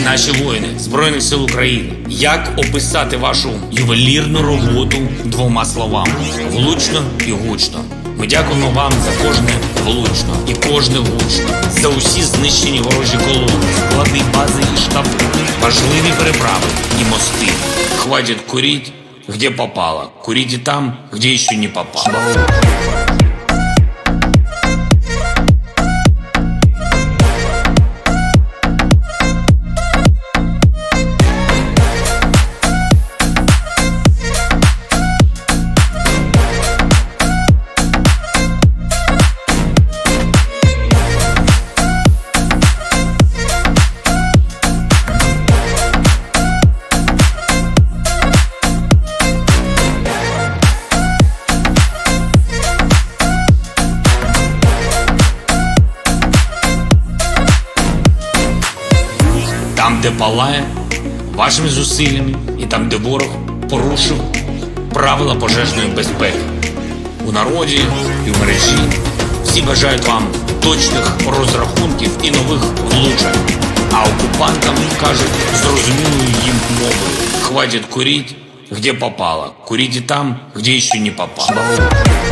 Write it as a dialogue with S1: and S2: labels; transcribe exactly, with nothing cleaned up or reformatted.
S1: наші воїни Збройних сил України. Як описати вашу ювелірну роботу двома словами: влучно і гучно? Ми дякуємо вам за кожне влучно і кожне гучно, за усі знищені ворожі колони, склади, бази і штаби, важливі переправи і мости. Хватит курить, где попало. Курите там, где еще не попало. Там, де палає, вашими зусиллями, і там, де ворог порушив правила пожежної безпеки. У народі і в мережі всі бажають вам точних розрахунків і нових влучань. А окупантам кажуть зрозумілою їм мовою: хватит курить, где попало. Курите там, где еще не попало.